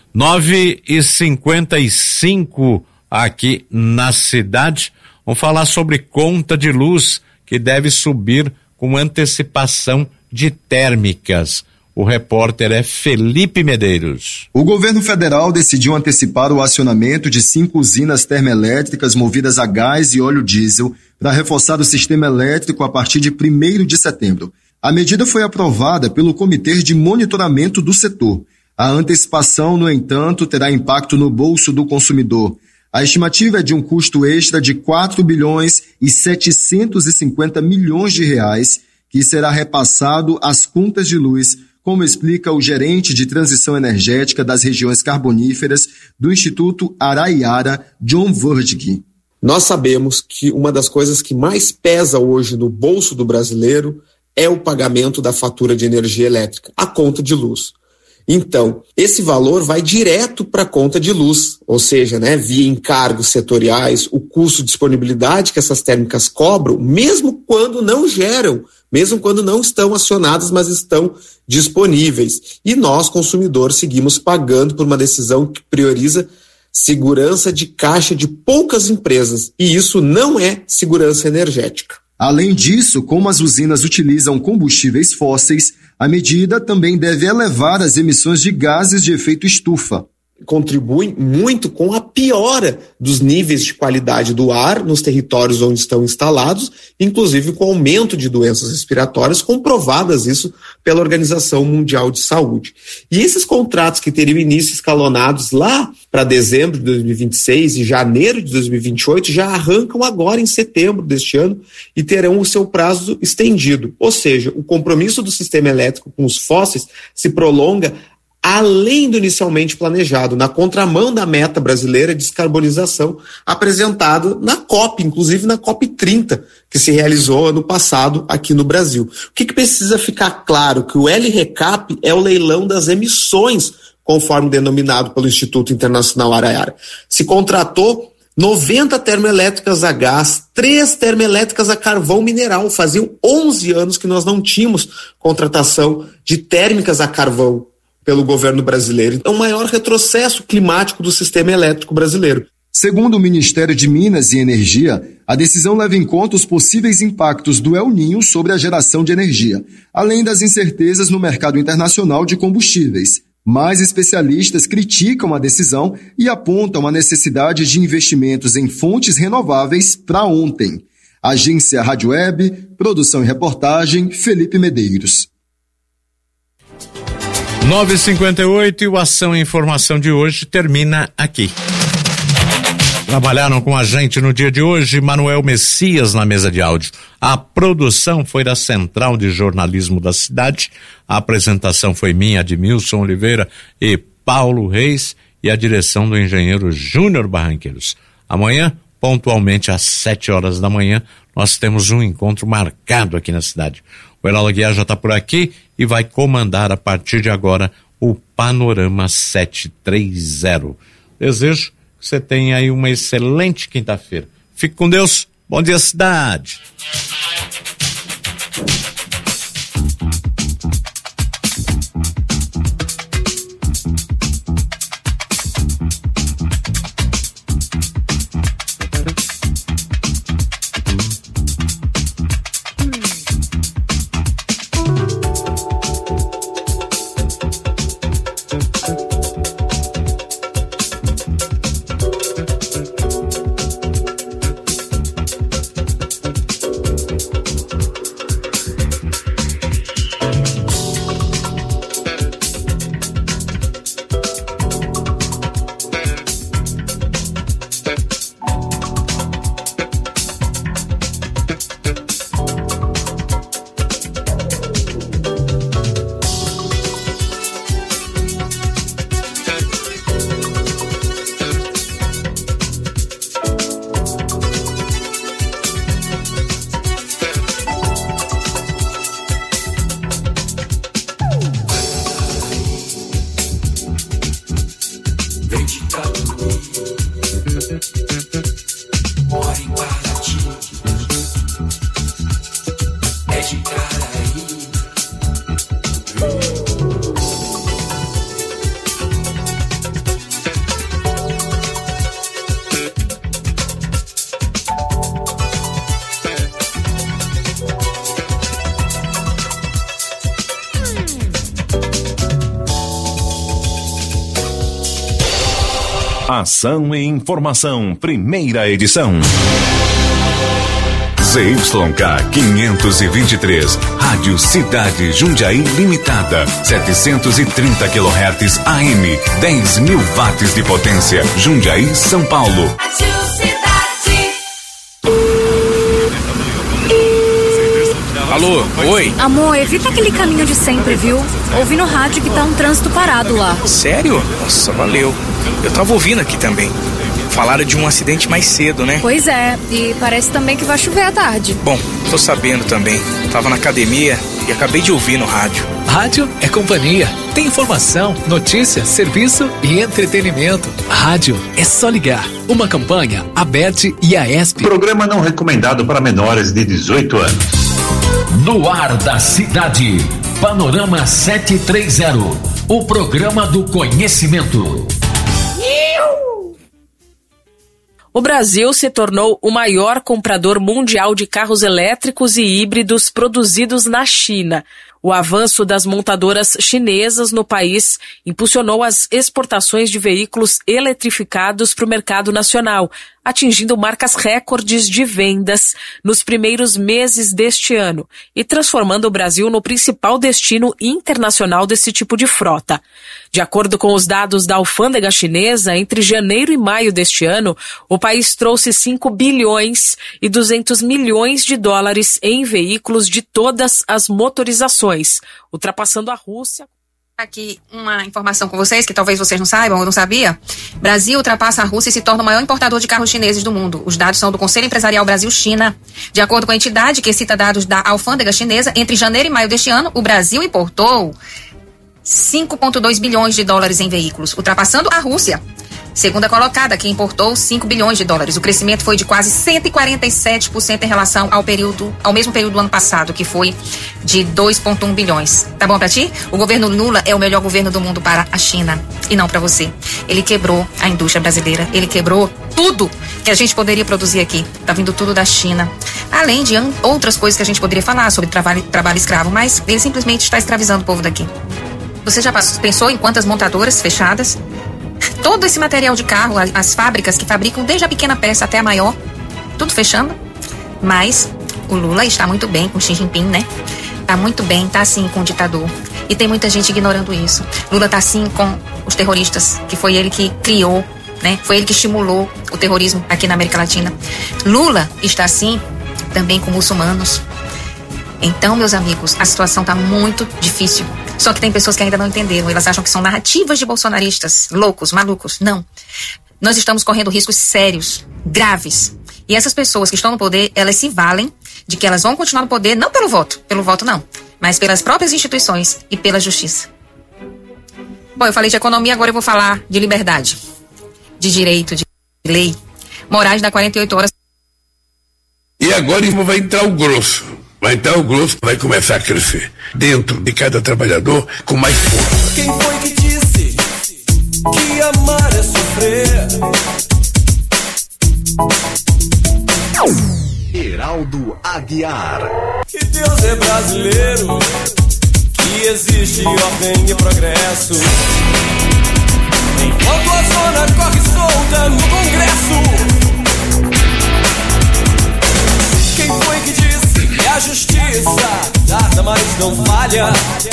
nove e cinquenta e cinco aqui na cidade. Vamos falar sobre conta de luz, que deve subir com antecipação de térmicas. O repórter é Felipe Medeiros. O governo federal decidiu antecipar o acionamento de cinco usinas termoelétricas movidas a gás e óleo diesel para reforçar o sistema elétrico a partir de primeiro de setembro. A medida foi aprovada pelo Comitê de Monitoramento do Setor. A antecipação, no entanto, terá impacto no bolso do consumidor. A estimativa é de um custo extra de quatro bilhões e setecentos e cinquenta milhões de reais, que será repassado às contas de luz, como explica o gerente de transição energética das regiões carboníferas do Instituto Araiara, John Verdig. Nós sabemos que uma das coisas que mais pesa hoje no bolso do brasileiro é o pagamento da fatura de energia elétrica, a conta de luz. Então, esse valor vai direto para a conta de luz, ou seja, né, via encargos setoriais, o custo de disponibilidade que essas térmicas cobram, mesmo quando não geram, mesmo quando não estão acionadas, mas estão disponíveis. E nós, consumidores, seguimos pagando por uma decisão que prioriza segurança de caixa de poucas empresas, e isso não é segurança energética. Além disso, como as usinas utilizam combustíveis fósseis, a medida também deve elevar as emissões de gases de efeito estufa. Contribuem muito com a piora dos níveis de qualidade do ar nos territórios onde estão instalados, inclusive com o aumento de doenças respiratórias, comprovadas isso pela Organização Mundial de Saúde. E esses contratos que teriam início escalonados lá para dezembro de dois mil e vinte e seis e janeiro de dois mil e vinte e oito já arrancam agora em setembro deste ano e terão o seu prazo estendido. Ou seja, o compromisso do sistema elétrico com os fósseis se prolonga além do inicialmente planejado, na contramão da meta brasileira de descarbonização apresentada na COP, inclusive na COP trinta, que se realizou ano passado aqui no Brasil. O que, que precisa ficar claro? Que o L RECAP é o leilão das emissões, conforme denominado pelo Instituto Internacional Araiara. Se contratou noventa termoelétricas a gás, três termoelétricas a carvão mineral. Faziam onze anos que nós não tínhamos contratação de térmicas a carvão pelo governo brasileiro. É o maior retrocesso climático do sistema elétrico brasileiro. Segundo o Ministério de Minas e Energia, a decisão leva em conta os possíveis impactos do El Niño sobre a geração de energia, além das incertezas no mercado internacional de combustíveis. Mais especialistas criticam a decisão e apontam a necessidade de investimentos em fontes renováveis para ontem. Agência Rádio Web, produção e reportagem, Felipe Medeiros. nove e cinquenta e oito e o Ação e Informação de hoje termina aqui. Trabalharam com a gente no dia de hoje Manuel Messias na mesa de áudio. A produção foi da Central de Jornalismo da cidade. A apresentação foi minha, Admilson Oliveira e Paulo Reis, e a direção do engenheiro Júnior Barranqueiros. Amanhã, pontualmente às sete horas da manhã, nós temos um encontro marcado aqui na cidade. O Heraldo Aguiar já está por aqui e vai comandar a partir de agora o Panorama sete três zero. Desejo que você tenha aí uma excelente quinta-feira. Fique com Deus. Bom dia, cidade. Ação e informação, primeira edição. Z Y K quinhentos e vinte e três, Rádio Cidade Jundiaí Limitada, setecentos e trinta quilohertz A M, dez mil watts de potência, Jundiaí, São Paulo. Alô, oi? Amor, evita aquele caminho de sempre, viu? Ouvi no rádio que tá um trânsito parado lá. Sério? Nossa, valeu. Eu tava ouvindo aqui também. Falaram de um acidente mais cedo, né? Pois é, e parece também que vai chover à tarde. Bom, tô sabendo também. Tava na academia e acabei de ouvir no rádio. Rádio é companhia. Tem informação, notícia, serviço e entretenimento. Rádio é só ligar. Uma campanha, a B E T e a E S P. Programa não recomendado para menores de dezoito anos. No ar da cidade, Panorama sete três zero, o programa do conhecimento. O Brasil se tornou o maior comprador mundial de carros elétricos e híbridos produzidos na China. O avanço das montadoras chinesas no país impulsionou as exportações de veículos eletrificados para o mercado nacional, atingindo marcas recordes de vendas nos primeiros meses deste ano e transformando o Brasil no principal destino internacional desse tipo de frota. De acordo com os dados da alfândega chinesa, entre janeiro e maio deste ano, o país trouxe cinco bilhões e duzentos milhões de dólares em veículos de todas as motorizações, ultrapassando a Rússia. Aqui uma informação com vocês, que talvez vocês não saibam ou não sabia. Brasil ultrapassa a Rússia e se torna o maior importador de carros chineses do mundo. Os dados são do Conselho Empresarial Brasil-China. De acordo com a entidade que cita dados da alfândega chinesa, entre janeiro e maio deste ano, o Brasil importou cinco vírgula dois bilhões de dólares em veículos, ultrapassando a Rússia, segunda colocada, que importou cinco bilhões de dólares. O crescimento foi de quase cento e quarenta e sete por cento em relação ao período, ao mesmo período do ano passado, que foi de dois vírgula um bilhões. Tá bom pra ti? O governo Lula é o melhor governo do mundo para a China e não para você. Ele quebrou a indústria brasileira, ele quebrou tudo que a gente poderia produzir aqui. Tá vindo tudo da China. Além de outras coisas que a gente poderia falar sobre trabalho, trabalho escravo, mas ele simplesmente está escravizando o povo daqui. Você já pensou em quantas montadoras fechadas? Todo esse material de carro, as fábricas que fabricam desde a pequena peça até a maior, tudo fechando. Mas o Lula está muito bem com Xi Jinping, né? Tá muito bem, tá assim com o ditador. E tem muita gente ignorando isso. Lula tá assim com os terroristas, que foi ele que criou né? Foi ele que estimulou o terrorismo aqui na América Latina. Lula está assim também com muçulmanos. Então, meus amigos, a situação está muito difícil. Só que tem pessoas que ainda não entenderam. Elas acham que são narrativas de bolsonaristas, loucos, malucos. Não. Nós estamos correndo riscos sérios, graves. E essas pessoas que estão no poder, elas se valem de que elas vão continuar no poder, não pelo voto, pelo voto não, mas pelas próprias instituições e pela justiça. Bom, eu falei de economia, agora eu vou falar de liberdade, de direito, de lei. Moraes dá quarenta e oito horas. E agora vai entrar o grosso. Vai entrar o grosso, vai começar a crescer dentro de cada trabalhador com mais força. Quem foi que disse que amar é sofrer? Heraldo Aguiar. Que Deus é brasileiro, que existe ordem e progresso. Enquanto a zona corre solta no Congresso. Quem foi que disse que a justiça tarda, mas não falha?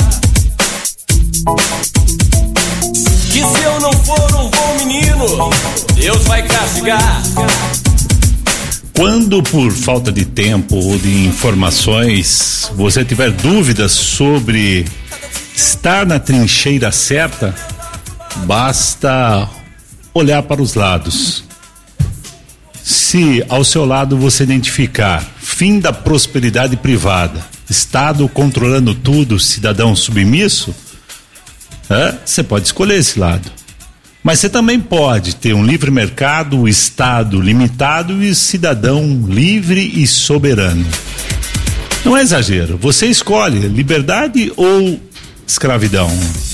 Que se eu não for um bom menino, Deus vai castigar. Quando por falta de tempo ou de informações você tiver dúvidas sobre estar na trincheira certa, basta olhar para os lados. Se ao seu lado você identificar fim da prosperidade privada, Estado controlando tudo, cidadão submisso, é, você pode escolher esse lado. Mas você também pode ter um livre mercado, o Estado limitado e o cidadão livre e soberano. Não é exagero, você escolhe liberdade ou escravidão.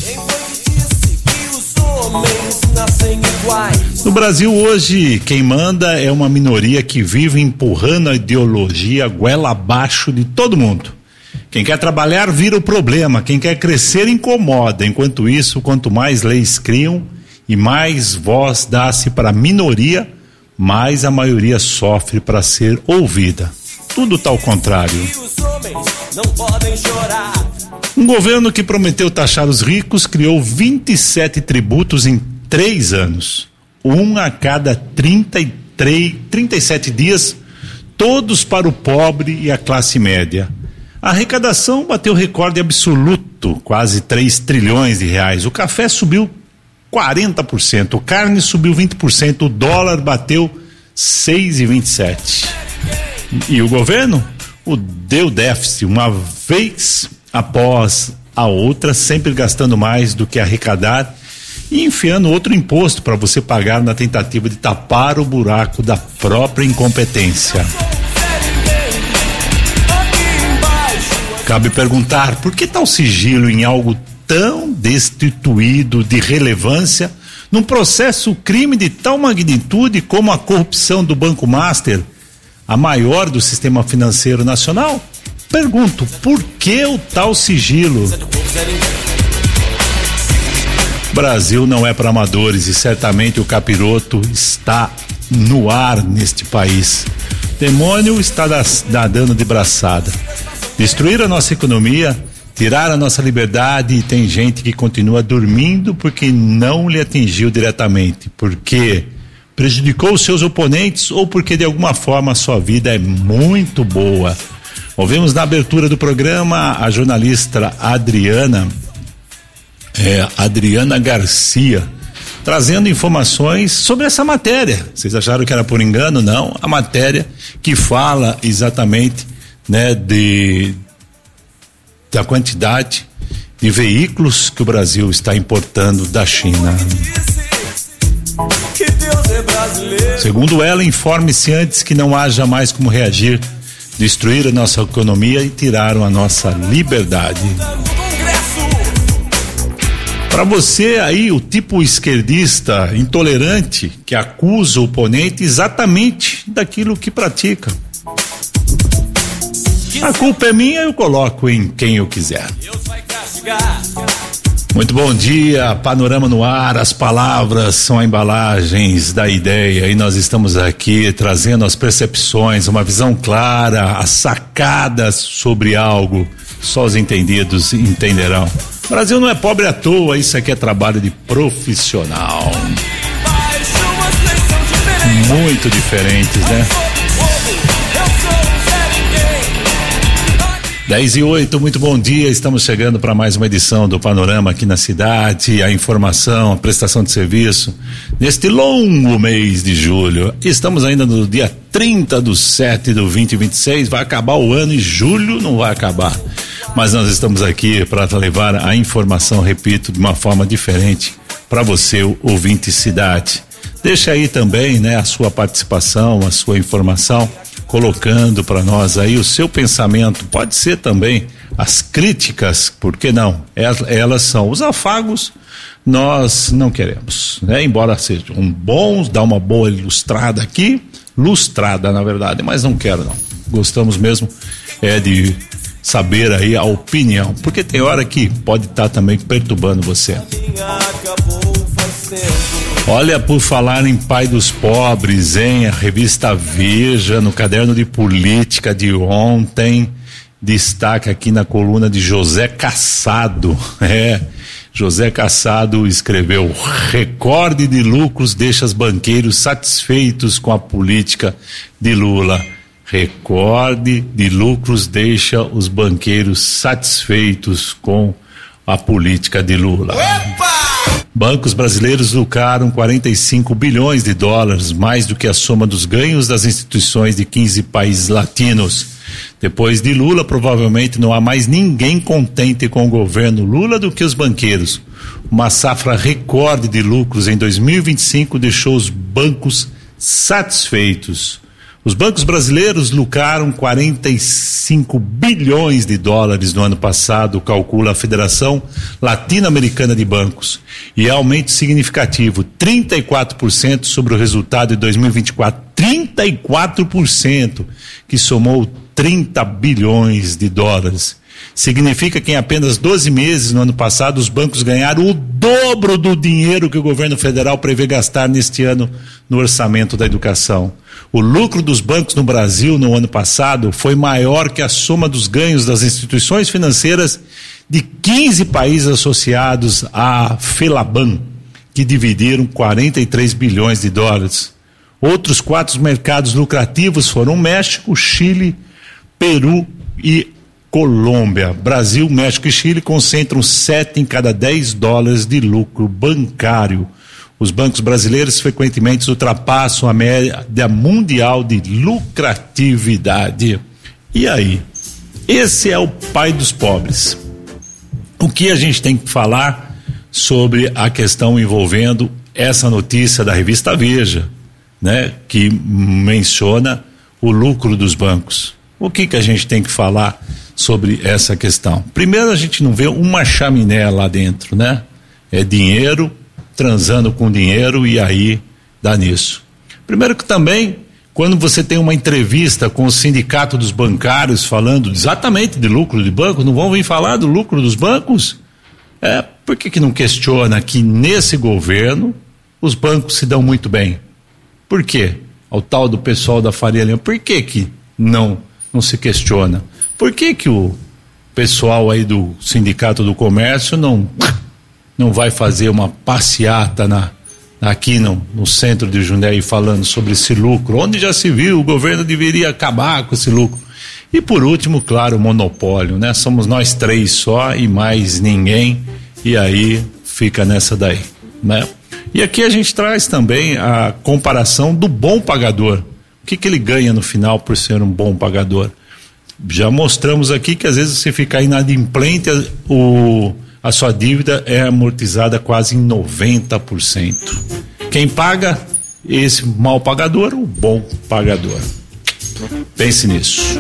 No Brasil hoje, quem manda é uma minoria que vive empurrando a ideologia goela abaixo de todo mundo. Quem quer trabalhar vira o problema, quem quer crescer incomoda. Enquanto isso, quanto mais leis criam e mais voz dá-se para a minoria, mais a maioria sofre para ser ouvida. Tudo tá ao contrário. Um governo que prometeu taxar os ricos criou vinte e sete tributos em três anos. Um a cada trinta e três, trinta e sete dias, todos para o pobre e a classe média. A arrecadação bateu recorde absoluto, quase três trilhões de reais. O café subiu quarenta por cento, a carne subiu vinte por cento, o dólar bateu seis vírgula vinte e sete. E o governo? O deu déficit uma vez após a outra, sempre gastando mais do que arrecadar e enfiando outro imposto para você pagar na tentativa de tapar o buraco da própria incompetência. Cabe perguntar, por que tal sigilo em algo tão destituído de relevância, num processo crime de tal magnitude como a corrupção do Banco Master, a maior do sistema financeiro nacional? Pergunto, por que o tal sigilo? Brasil não é para amadores e certamente o capiroto está no ar neste país. Demônio está nadando de braçada. Destruir a nossa economia, tirar a nossa liberdade, e tem gente que continua dormindo porque não lhe atingiu diretamente, porque prejudicou os seus oponentes ou porque de alguma forma a sua vida é muito boa. Ouvimos na abertura do programa a jornalista Adriana é, Adriana Garcia trazendo informações sobre essa matéria. Vocês acharam que era por engano? Não, a matéria que fala exatamente, né, de da quantidade de veículos que o Brasil está importando da China. Segundo ela, informe-se antes que não haja mais como reagir, destruir a nossa economia e tiraram a nossa liberdade. Para você aí, o tipo esquerdista intolerante que acusa o oponente exatamente daquilo que pratica. A culpa é minha, eu coloco em quem eu quiser. Muito bom dia, Panorama no ar, as palavras são embalagens da ideia e nós estamos aqui trazendo as percepções, uma visão clara, as sacadas sobre algo, só os entendidos entenderão. O Brasil não é pobre à toa, isso aqui é trabalho de profissional. muito diferentes, né? dez e oito, muito bom dia, estamos chegando para mais uma edição do Panorama aqui na cidade, a informação, a prestação de serviço, neste longo mês de julho. Estamos ainda no dia trinta do sete do vinte e vinte e seis, vai acabar o ano e julho não vai acabar, mas nós estamos aqui para levar a informação, repito, de uma forma diferente para você, o ouvinte cidade. Deixa aí também, né, a sua participação, a sua informação, colocando para nós aí o seu pensamento, pode ser também as críticas, por que não? Elas, elas são os afagos, nós não queremos, né? Embora sejam bons, dá uma boa ilustrada aqui, lustrada na verdade, mas não quero não, gostamos mesmo é de saber aí a opinião, porque tem hora que pode estar tá também perturbando você. Olha, por falar em pai dos pobres, hein? A revista Veja, no caderno de política de ontem, destaca aqui na coluna de José Cassado. É, José Cassado escreveu: recorde de lucros deixa os banqueiros satisfeitos com a política de Lula. Recorde de lucros deixa os banqueiros satisfeitos com a política de Lula. Opa! Bancos brasileiros lucraram quarenta e cinco bilhões de dólares, mais do que a soma dos ganhos das instituições de quinze países latinos. Depois de Lula, provavelmente não há mais ninguém contente com o governo Lula do que os banqueiros. Uma safra recorde de lucros em dois mil e vinte e cinco deixou os bancos satisfeitos. Os bancos brasileiros lucraram quarenta e cinco bilhões de dólares no ano passado, calcula a Federação Latino-Americana de Bancos. E é aumento significativo, trinta e quatro por cento sobre o resultado de dois mil e vinte e quatro. trinta e quatro por cento, que somou trinta bilhões de dólares. Significa que em apenas doze meses no ano passado os bancos ganharam o dobro do dinheiro que o governo federal prevê gastar neste ano no orçamento da educação. O lucro dos bancos no Brasil no ano passado foi maior que a soma dos ganhos das instituições financeiras de quinze países associados à FELABAN, que dividiram quarenta e três bilhões de dólares. Outros quatro mercados lucrativos foram México, Chile, Peru e Colômbia. Brasil, México e Chile concentram sete em cada dez dólares de lucro bancário. Os bancos brasileiros frequentemente ultrapassam a média mundial de lucratividade. E aí? Esse é o pai dos pobres. O que a gente tem que falar sobre a questão envolvendo essa notícia da revista Veja, né, que menciona o lucro dos bancos? O que que a gente tem que falar sobre essa questão? Primeiro, a gente não vê uma chaminé lá dentro, né? É dinheiro transando com dinheiro e aí dá nisso. Primeiro que também, quando você tem uma entrevista com o sindicato dos bancários falando exatamente de lucro de banco, não vão vir falar do lucro dos bancos? É, por que que não questiona que nesse governo os bancos se dão muito bem? Por quê? Ao tal do pessoal da Faria Lima, por que que não, não se questiona? Por que que o pessoal aí do Sindicato do Comércio não, não vai fazer uma passeata na, aqui no, no centro de Jundiaí falando sobre esse lucro? Onde já se viu, o governo deveria acabar com esse lucro. E por último, claro, o monopólio, né? Somos nós três só e mais ninguém, e aí fica nessa daí, né? E aqui a gente traz também a comparação do bom pagador. O que que ele ganha no final por ser um bom pagador? Já mostramos aqui que às vezes você fica inadimplente, o, a sua dívida é amortizada quase em noventa por cento. Quem paga? Esse mal pagador, o bom pagador. Pense nisso.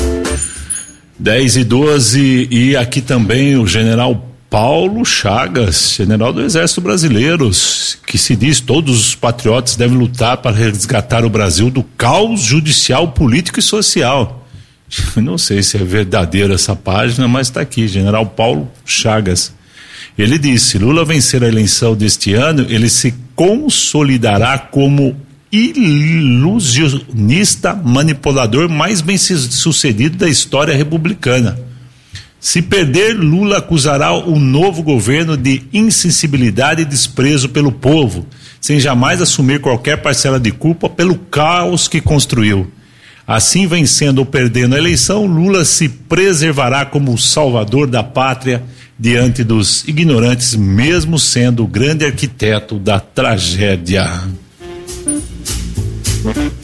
dez e doze, e aqui também o general Paulo Chagas, general do Exército Brasileiro, que se diz todos os patriotas devem lutar para resgatar o Brasil do caos judicial, político e social. Não sei se é verdadeira essa página, mas está aqui, general Paulo Chagas. Ele disse: Lula vencer a eleição deste ano, ele se consolidará como ilusionista manipulador mais bem sucedido da história republicana. Se perder, Lula acusará o novo governo de insensibilidade e desprezo pelo povo, sem jamais assumir qualquer parcela de culpa pelo caos que construiu. Assim, vencendo ou perdendo a eleição, Lula se preservará como o salvador da pátria diante dos ignorantes, mesmo sendo o grande arquiteto da tragédia.